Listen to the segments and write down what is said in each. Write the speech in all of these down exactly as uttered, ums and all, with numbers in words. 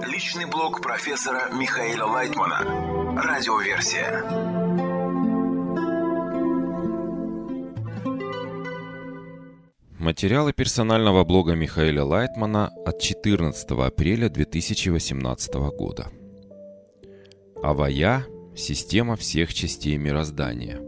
Личный блог профессора Михаила Лайтмана. Радиоверсия. Материалы персонального блога Михаила Лайтмана от четырнадцатого апреля две тысячи восемнадцатого года. Авая – система всех частей мироздания.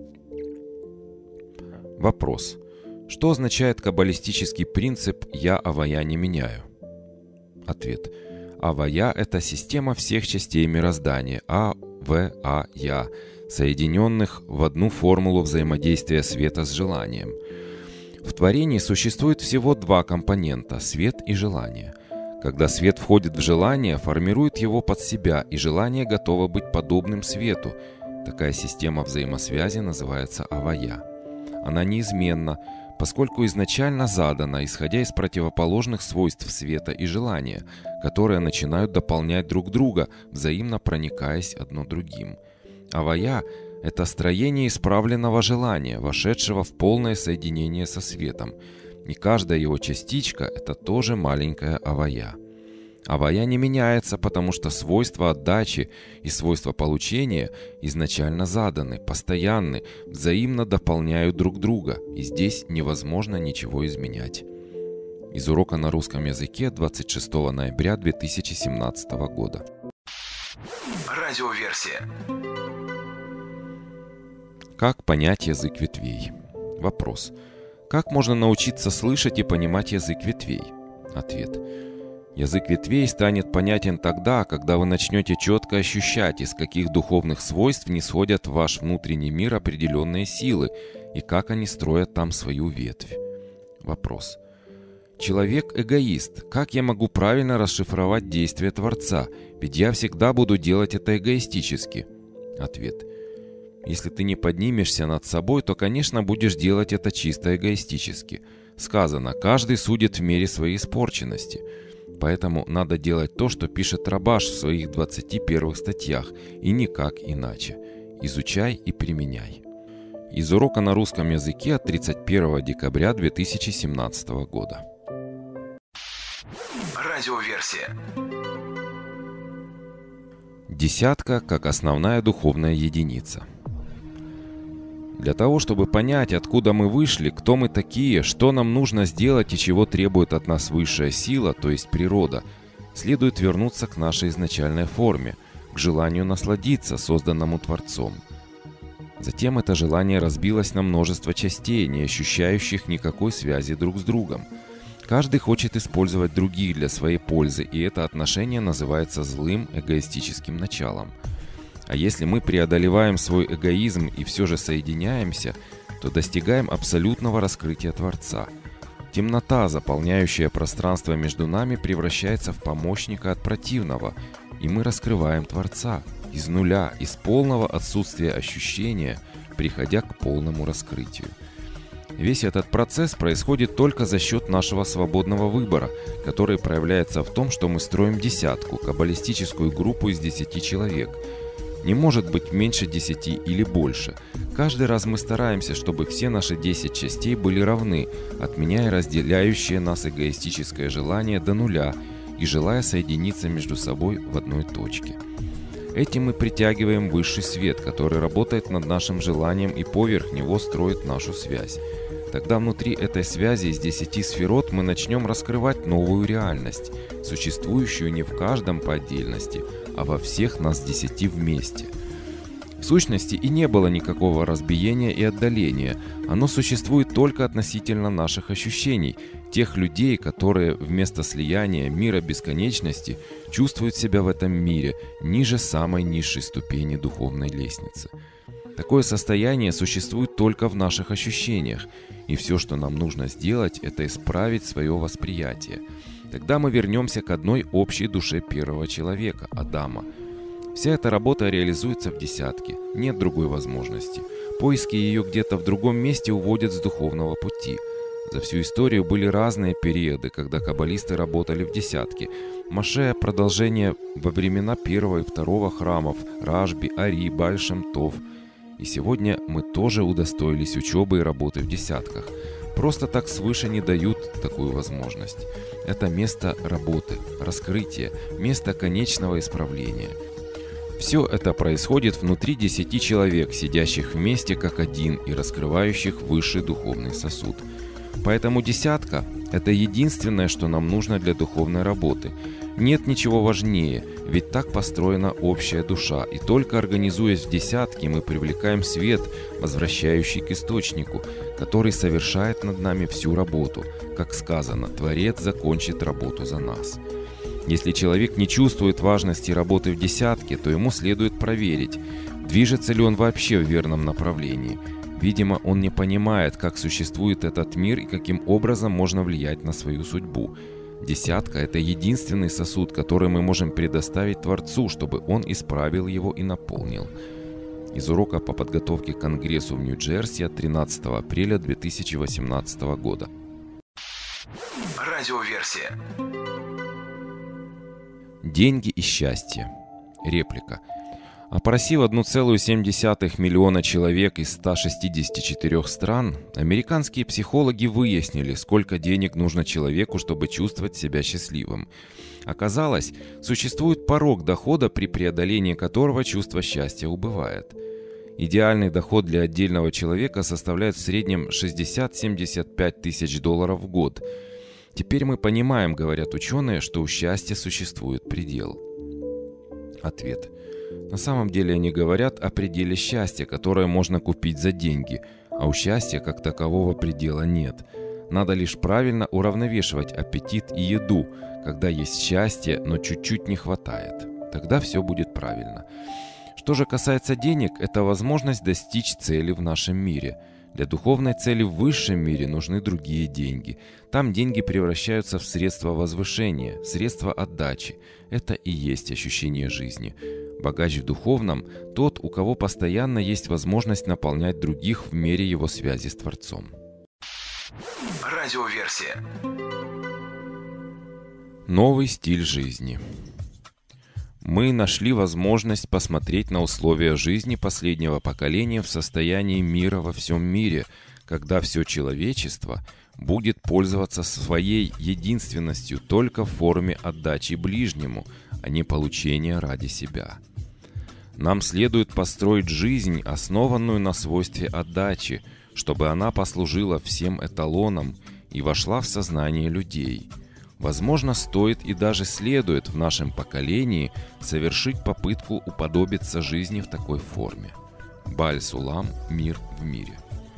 Вопрос. Что означает каббалистический принцип «я авая не меняю»? Ответ. Авая – это система всех частей мироздания А, В, А, Я, соединенных в одну формулу взаимодействия света с желанием. В творении существует всего два компонента – свет и желание. Когда свет входит в желание, формирует его под себя, и желание готово быть подобным свету. Такая система взаимосвязи называется авая. Она неизменна, поскольку изначально задана, исходя из противоположных свойств света и желания, которые начинают дополнять друг друга, взаимно проникаясь одно другим. Авая – это строение исправленного желания, вошедшего в полное соединение со светом. И каждая его частичка – это тоже маленькая авая. Авая не меняется, потому что свойства отдачи и свойства получения изначально заданы, постоянны, взаимно дополняют друг друга, и здесь невозможно ничего изменять. Из урока на русском языке двадцать шестого ноября две тысячи семнадцатого года. Радиоверсия. Как понять язык ветвей? Вопрос. Как можно научиться слышать и понимать язык ветвей? Ответ. Язык ветвей станет понятен тогда, когда вы начнете четко ощущать, из каких духовных свойств нисходят в ваш внутренний мир определенные силы и как они строят там свою ветвь. Вопрос. Человек эгоист. Как я могу правильно расшифровать действия Творца? Ведь я всегда буду делать это эгоистически. Ответ. Если ты не поднимешься над собой, то, конечно, будешь делать это чисто эгоистически. Сказано, каждый судит в мере своей испорченности. Поэтому надо делать то, что пишет Рабаш в своих двадцати первых статьях, и никак иначе. Изучай и применяй. Из урока на русском языке от тридцать первого декабря две тысячи семнадцатого года. Радиоверсия. Десятка как основная духовная единица. Для того, чтобы понять, откуда мы вышли, кто мы такие, что нам нужно сделать и чего требует от нас высшая сила, то есть природа, следует вернуться к нашей изначальной форме, к желанию насладиться, созданному Творцом. Затем это желание разбилось на множество частей, не ощущающих никакой связи друг с другом. Каждый хочет использовать других для своей пользы, и это отношение называется злым эгоистическим началом. А если мы преодолеваем свой эгоизм и все же соединяемся, то достигаем абсолютного раскрытия Творца. Темнота, заполняющая пространство между нами, превращается в помощника от противного, и мы раскрываем Творца из нуля, из полного отсутствия ощущения, приходя к полному раскрытию. Весь этот процесс происходит только за счет нашего свободного выбора, который проявляется в том, что мы строим десятку, каббалистическую группу из десяти человек. Не может быть меньше десяти или больше. Каждый раз мы стараемся, чтобы все наши десять частей были равны, отменяя разделяющее нас эгоистическое желание до нуля и желая соединиться между собой в одной точке. Этим мы притягиваем высший свет, который работает над нашим желанием и поверх него строит нашу связь. Тогда внутри этой связи из десяти сферот мы начнем раскрывать новую реальность, существующую не в каждом по отдельности, а во всех нас десяти вместе. В сущности и не было никакого разбиения и отдаления, оно существует только относительно наших ощущений, тех людей, которые вместо слияния мира бесконечности чувствуют себя в этом мире ниже самой низшей ступени духовной лестницы. Такое состояние существует только в наших ощущениях, и все, что нам нужно сделать, это исправить свое восприятие. Тогда мы вернемся к одной общей душе первого человека, Адама. Вся эта работа реализуется в десятке, нет другой возможности. Поиски ее где-то в другом месте уводят с духовного пути. За всю историю были разные периоды, когда каббалисты работали в десятке. Маше – продолжение во времена первого и второго храмов, Рашби, Ари, Бааль Шем Тов. И сегодня мы тоже удостоились учебы и работы в десятках. Просто так свыше не дают такую возможность. Это место работы, раскрытия, место конечного исправления. Все это происходит внутри десяти человек, сидящих вместе как один и раскрывающих высший духовный сосуд. Поэтому десятка – это единственное, что нам нужно для духовной работы. Нет ничего важнее, ведь так построена общая душа, и только организуясь в десятке, мы привлекаем свет, возвращающий к источнику, который совершает над нами всю работу. Как сказано, Творец закончит работу за нас. Если человек не чувствует важности работы в десятке, то ему следует проверить, движется ли он вообще в верном направлении. Видимо, он не понимает, как существует этот мир и каким образом можно влиять на свою судьбу. Десятка – это единственный сосуд, который мы можем предоставить Творцу, чтобы он исправил его и наполнил. Из урока по подготовке к Конгрессу в Нью-Джерси от тринадцатого апреля две тысячи восемнадцатого года. Радиоверсия. Деньги и счастье. Реплика. Опросив одна целая семь десятых миллиона человек из ста шестидесяти четырёх стран, американские психологи выяснили, сколько денег нужно человеку, чтобы чувствовать себя счастливым. Оказалось, существует порог дохода, при преодолении которого чувство счастья убывает. Идеальный доход для отдельного человека составляет в среднем шестьдесят-семьдесят пять тысяч долларов в год. Теперь мы понимаем, говорят ученые, что у счастья существует предел. Ответ. На самом деле они говорят о пределе счастья, которое можно купить за деньги, а у счастья как такового предела нет. Надо лишь правильно уравновешивать аппетит и еду, когда есть счастье, но чуть-чуть не хватает. Тогда все будет правильно. Что же касается денег, это возможность достичь цели в нашем мире. Для духовной цели в высшем мире нужны другие деньги. Там деньги превращаются в средства возвышения, средства отдачи. Это и есть ощущение жизни. Богач в духовном – тот, у кого постоянно есть возможность наполнять других в мере его связи с Творцом. Радиоверсия. Новый стиль жизни. Мы нашли возможность посмотреть на условия жизни последнего поколения в состоянии мира во всем мире, когда все человечество будет пользоваться своей единственностью только в форме отдачи ближнему, а не получения ради себя. Нам следует построить жизнь, основанную на свойстве отдачи, чтобы она послужила всем эталоном и вошла в сознание людей. Возможно, стоит и даже следует в нашем поколении совершить попытку уподобиться жизни в такой форме. Бааль-Сулам «Мир в мире».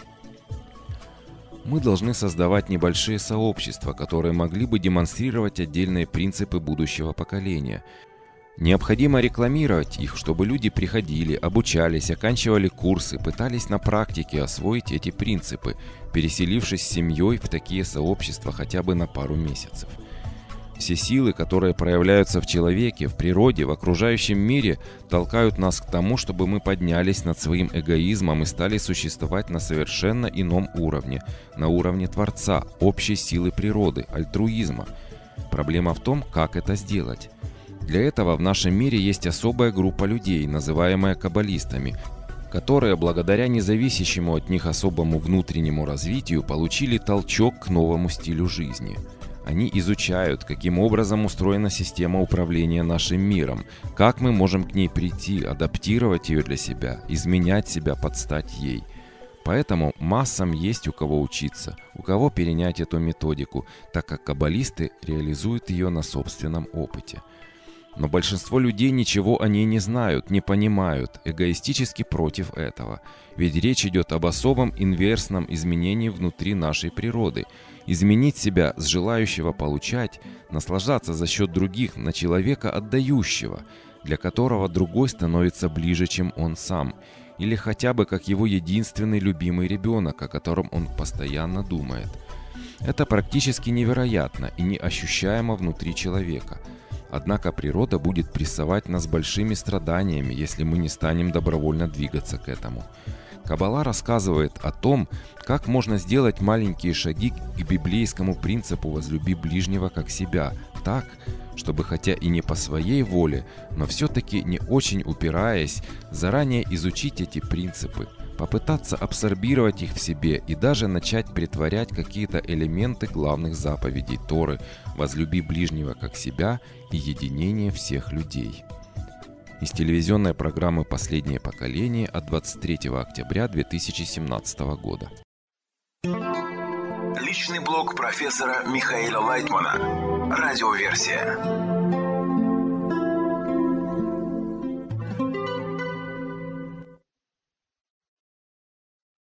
Мы должны создавать небольшие сообщества, которые могли бы демонстрировать отдельные принципы будущего поколения. Необходимо рекламировать их, чтобы люди приходили, обучались, оканчивали курсы, пытались на практике освоить эти принципы, переселившись с семьей в такие сообщества хотя бы на пару месяцев. Все силы, которые проявляются в человеке, в природе, в окружающем мире, толкают нас к тому, чтобы мы поднялись над своим эгоизмом и стали существовать на совершенно ином уровне, на уровне Творца, общей силы природы, альтруизма. Проблема в том, как это сделать. Для этого в нашем мире есть особая группа людей, называемая каббалистами, которые благодаря независящему от них особому внутреннему развитию получили толчок к новому стилю жизни. Они изучают, каким образом устроена система управления нашим миром, как мы можем к ней прийти, адаптировать ее для себя, изменять себя под стать ей. Поэтому массам есть у кого учиться, у кого перенять эту методику, так как каббалисты реализуют ее на собственном опыте. Но большинство людей ничего о ней не знают, не понимают, эгоистически против этого. Ведь речь идет об особом инверсном изменении внутри нашей природы. Изменить себя с желающего получать, наслаждаться за счет других на человека отдающего, для которого другой становится ближе, чем он сам, или хотя бы как его единственный любимый ребенок, о котором он постоянно думает. Это практически невероятно и неощущаемо внутри человека. Однако природа будет прессовать нас большими страданиями, если мы не станем добровольно двигаться к этому. Каббала рассказывает о том, как можно сделать маленькие шаги к библейскому принципу «возлюби ближнего как себя» так, чтобы хотя и не по своей воле, но все-таки не очень упираясь, заранее изучить эти принципы, попытаться абсорбировать их в себе и даже начать претворять какие-то элементы главных заповедей Торы «Возлюби ближнего как себя» и «Единение всех людей». Из телевизионной программы «Последнее поколение» от двадцать третьего октября две тысячи семнадцатого года. Личный блог профессора Михаила Лайтмана. Радиоверсия.